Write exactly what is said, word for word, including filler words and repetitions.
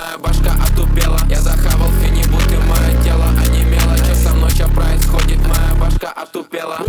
моя башка отупела. Я захавал финибут и мое тело онемело. Что со мной, что происходит, моя башка отупела.